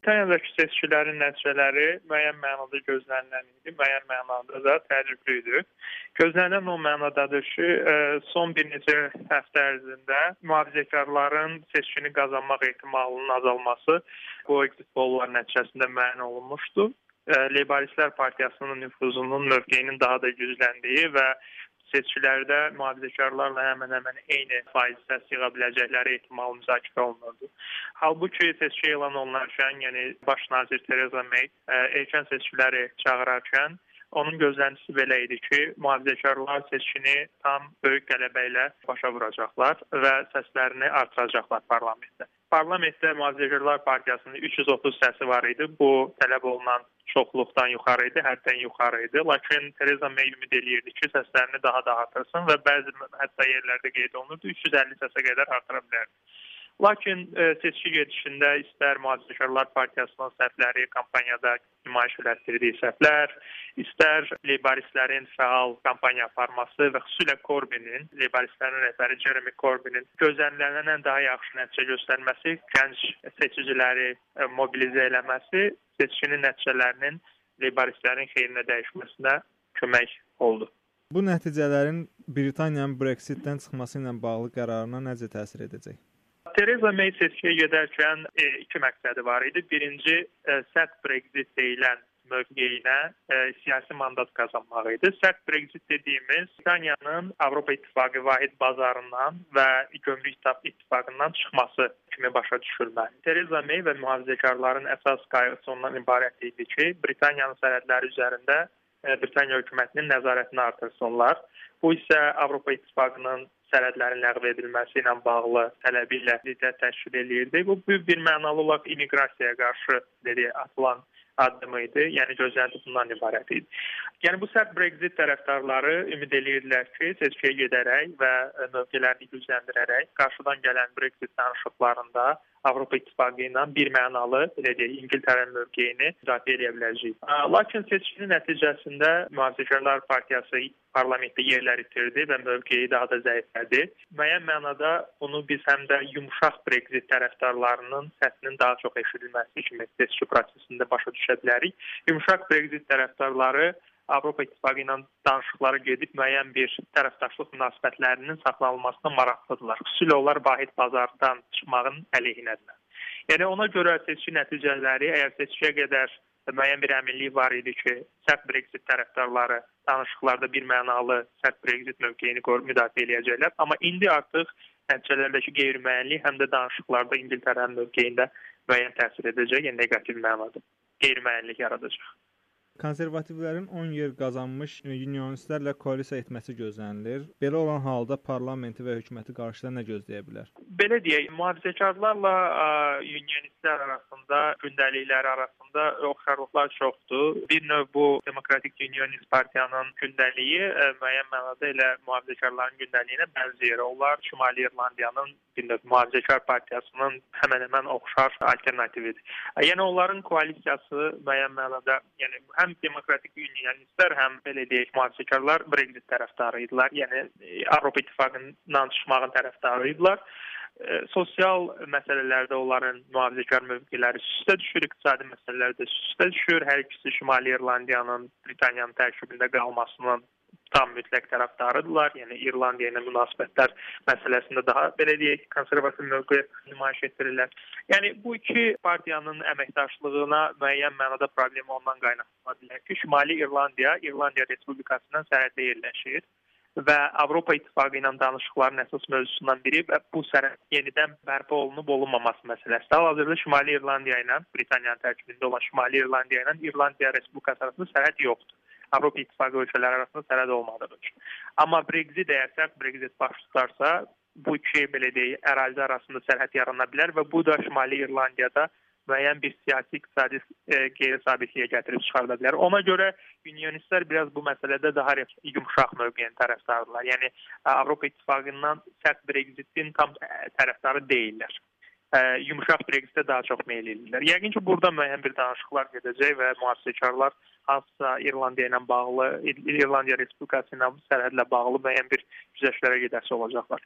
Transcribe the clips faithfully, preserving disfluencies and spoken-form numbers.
Britaniyadakı seçkilərin nəticələri müəyyən mənada gözlənilən idi, müəyyən mənada da təəccüblü idi. Gözlənilən o mənadadır ki, son bir neçə həftə ərzində mühafizəkarların seçkini qazanmaq ehtimalının azalması bu exit polllar nəticəsində müəyyən olunmuşdu. Leyboristlər Partiyasının nüfuzunun, mövqeyinin daha da gücləndiyi və seçkilərdə mühafizəkarlarla həmən-həmən eyni faiz səs yığa biləcəkləri ehtimal müzakirə olunurdu. Halbuki seçki elan olunarkən, yəni Baş nazir Theresa May erkən seçkiləri çağırarkən onun gözləntisi belə idi ki, mühafizəkarlar seçkini tam böyük qələbə ilə başa vuracaqlar və səslərini artıracaqlar parlamentdə. Parlamentdə Mühafizəkarlar Partiyasının üç yüz otuz səsi var idi. Bu tələb olunan çoxluqdan yuxarı idi, həddən yuxarı idi. Lakin Theresa May ümid eləyirdi ki, səslərini daha da artırsın və bəzi hətta yerlərdə qeyd olunurdu, üç yüz əlli səsə qədər artıra bilərdi. Lakin e, seçki gedişində istər Mühafizəkarlar Partiyasının səhvləri, kampaniyada nümayiş elətdirdiyi səhvlər, istər Leyboristlərin fəal kampaniya aparması və xüsusilə Corbinin, Leyboristlərin rəhbəri Jeremy Corbinin gözlənilənən daha yaxşı nəticə göstərməsi, gənc seçiciləri e, mobilizə eləməsi seçkinin nəticələrinin Leyboristlərin xeyrinə dəyişməsinə kömək oldu. Bu nəticələrin Britaniyanın Brexitdən çıxması ilə bağlı qərarına necə təsir edəcək? Theresa May seçkiyə gedərkən e, iki məqsədi var idi. Birinci, e, sərt Brexit deyilən mövqeyinə e, siyasi mandat qazanmaq idi. Sərt Brexit dediyimiz Britaniyanın Avropa İttifaqı vahid bazarından və gömrük ittifaqından çıxması kimi başa düşülməli. Theresa May və mühafizəkarların əsas qayğısı ondan ibarət idi ki, Britaniyanın sərhədləri üzərində e, Britaniya hökumətinin nəzarətini artırsınlar. Bu isə Avropa İttifaqının sərhədlərin ləğv edilməsi ilə bağlı tələbi ilə ziddət təşkil edirdi. Bu böyük bir mənalı olaraq immiqrasiyaya qarşı dedi, atılan addım idi. Yəni gözlənti bundan ibarət idi. Yəni bu sərt Brexit tərəfdarları ümid edirdilər ki, seçkiyə gedərək və mövqelərini gücləndirərək qarşıdan gələn Brexit danışıqlarında Avropa İttifaqı ilə bir mənalı, belə deyək, İngiltərənin mövqeyini müdafiə edə biləcək. Lakin seçkinin nəticəsində Mühafizəkarlar Partiyası parlamentdə yerlər itirdi və mövqeyi daha da zəiflədi. Müəyyən mənada bunu biz həm də yumşaq Brexit tərəfdarlarının səsinin daha çox eşidilməsi kimi seçki prosesində başa düşə bilərik. Yumşaq Brexit tərəfdarları Avropa İttifaqı ilə danışıqlara gedib müəyyən bir tərəfdaşlıq münasibətlərinin saxlanılmasına maraqlıdırlar. Xüsusilə onlar vahid bazardan çıxmağın əleyhinədirlər. Yəni ona görə seçki nəticələri, əgər seçkiyə qədər müəyyən bir əminlik var idi ki, sərt Brexit tərəfdarları danışıqlarda bir mənalı sərt Brexit mövqeyini müdafiə edəcəklər. Amma indi artıq nəticələrdəki qeyri-müəyyənlik həm də danışıqlarda İngiltərənin mövqeyində müəyyən təsir edəcək, yəni neqativ mənada qeyri-müəyyənlik yaradacaq. Konservativlərin on yer qazanmış unionistlərlə koalisiya etməsi gözlənilir. Belə olan halda parlamenti və hökuməti qarşıda nə gözləyə bilər? Belə deyək, mühafizəkarlarla unionistlər arasında, gündəlikləri arasında oxşarlıqlar çoxdur. Bir növ bu Demokratik Unionist Partiyanın gündəliyi müəyyən mənada elə mühafizəkarların gündəliyinə bənzəyir. Onlar Şimali İrlandiyanın bir növ mühafizəkar partiyasının həmən-həmən oxşar alternatividir. Yəni onların koalisiyası müəyyən mənada, yəni həm Demokratik Unionistlər, həm belə deyək, mühafizəkarlar Brexit tərəfdarı idilər. Yəni Avropa İttifaqından çıxmağın tərəfdarı idilər. E, sosial məsələlərdə onların mühafizəkar mövqeləri üstə düşür, iqtisadi məsələlərdə üstə düşür. Hər ikisi Şimali İrlandiyanın Britaniyanın tərkibində qalmasının tam mütləq tərəfdarıdırlar. Yəni İrlandiya ilə münasibətlər məsələsində daha belə deyək, konservativ mövqe nümayiş etdirirlər. Yəni bu iki partiyanın əməkdaşlığına müəyyən mənada problemi ondan qaynaqlana bilər ki, Şimali İrlandiya, İrlandiya Respublikasından sərhəddə yerləşir və Avropa İttifaqı ilə danışıqların əsas mövzusundan biri və bu sərhəd yenidən bərpa olunub olunmaması məsələsidir. Hal-hazırda Şimali İrlandiya ilə, Britaniyanın tərkibində olan Şimali İrlandiya ilə İrlandiya Respublikası arasında sərhəd yoxdur. Avropa İttifaqı ölkələri arasında sərhəd olmadığı üçün. Amma Brexit, əgər sərt Brexit baş tutarsa, bu iki belə deyək, ərazi arasında sərhəd yarana bilər və bu da Şimali İrlandiyada müəyyən bir siyasi, iqtisadi e, qeyri-sabitliyə gətirib çıxarda bilər. Ona görə unionistlər biraz bu məsələdə daha yumşaq mövqeyin tərəfdarıdırlar. Yəni Avropa İttifaqından sərt Brexitin tam tərəfdarı deyillər. Ə, yumşaq Brexitə daha çox meyl edirlər. Yəqin ki, burada müəyyən bir danışıqlar gedəcək və mühafizəkarlar hansısa İrlandiya ilə bağlı, İrlandiya Respublikası ilə sərhədlə bağlı müəyyən bir güzəştlərə gedəsi olacaqlar.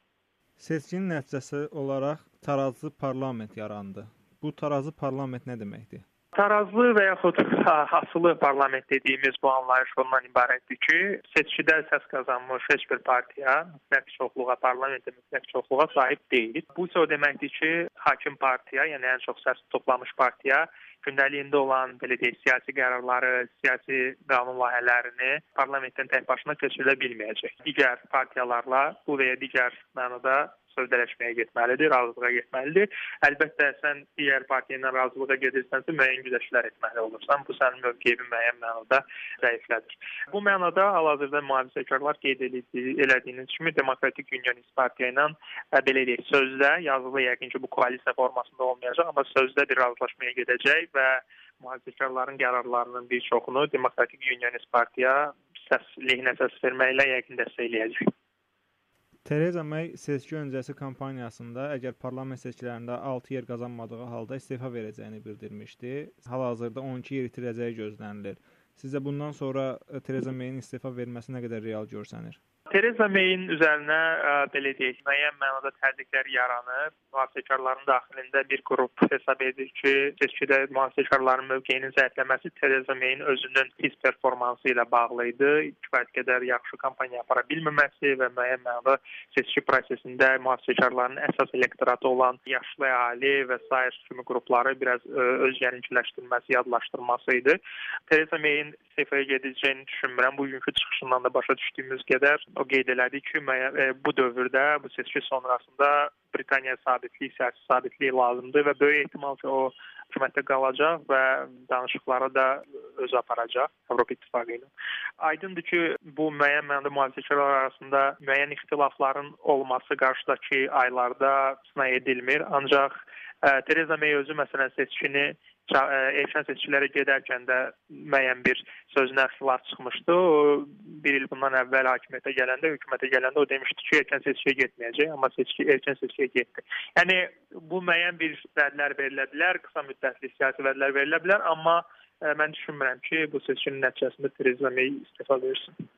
Seçkinin nəticəsi olaraq tarazı parlament yarandı. Bu tarazı parlament nə deməkdir? Tarazlı və yaxud asılı parlament dediyimiz bu anlayış ondan ibarətdir ki, seçkidə səs qazanmış heç bir partiya mütləq çoxluğa, parlamentdə mütləq çoxluğa sahib deyil. Bu isə o deməkdir ki, hakim partiya, yəni ən çox səs toplamış partiya gündəliyində olan belə deyək, siyasi qərarları, siyasi qanun layihələrini parlamentdən tək başına keçirə bilməyəcək. Digər partiyalarla bu və ya digər mənada sövdələşməyə getməlidir, razılığa getməlidir. Əlbəttə, sən digər partiya ilə razılığa gedirsənsə, müəyyən güzəştlər etməli olursan. Bu sənin mövqeyini müəyyən mənada zəiflədir. Bu mənada hal-hazırda mühafizəkarlar qeyd elədiyiniz kimi Demokratik Unionist Partiya ilə belə deyək, sözdə, yazılı yəqin ki, bu koalisiya formasında olmayacaq, amma sözdə bir razılaşmaya gedəcək və mühafizəkarların qərarlarının bir çoxunu Demokratik Unionist Partiya səs lehinə səs verməklə yəqin dəstəkləyəcək. Tereza May seçki öncəsi kampaniyasında əgər parlament seçkilərində altı yer qazanmadığı halda istefa verəcəyini bildirmişdi. Hal-hazırda on iki yer itirəcəyi gözlənilir. Sizcə bundan sonra Tereza May'in istefa verməsi nə qədər real görsənir? Tereza May'in üzərinə belə deyək, müəyyən mənada təzyiqlər yaranıb. Mühafizəkarların daxilində bir qrup hesab edir ki, seçkidə mühafizəkarların mövqeyinin zəifləməsi Tereza May'in özünün pis performansı ilə bağlı idi. Kifayət qədər yaxşı kampaniya apara bilməməsi və müəyyən mənada seçki prosesində mühafizəkarların əsas elektoratı olan yaşlı əhali və sair kimi qrupları biraz öz yeniçiləşdirməsi, yadlaşdırması idi. Tereza May'in istifaya gedəcəyini düşünmürəm. Bugünkü çıxışından da başa düşdüyümüz qədər o qeyd elədi ki, bu dövrdə, bu seçki sonrasında Britaniya sabitliyi, siyasi sabitliyi lazımdır və böyük ehtimal ki, o hökumətdə qalacaq və danışıqları da özü aparacaq Avropa İttifaqı ilə. Aydındır ki, bu müəyyən mənada mühafizəkarlar arasında müəyyən ixtilafların olması qarşıdakı aylarda istisna edilmir. Ancaq Tereza May özü məsələn seçkini erkən seçkilərə gedərkən də müəyyən bir sözünə xilaf çıxmışdı. O bir il bundan əvvəl hakimiyyətə gələndə, hökumətə gələndə o demişdi ki, erkən seçkiyə getməyəcək, amma seçki erkən seçkiyə getdi. Yəni bu müəyyən bir vədlər verilə bilər, qısa müddətli siyasi vədlər verilə bilər, amma mən düşünmürəm ki, bu seçkinin nəticəsində Tereza May istefa versin.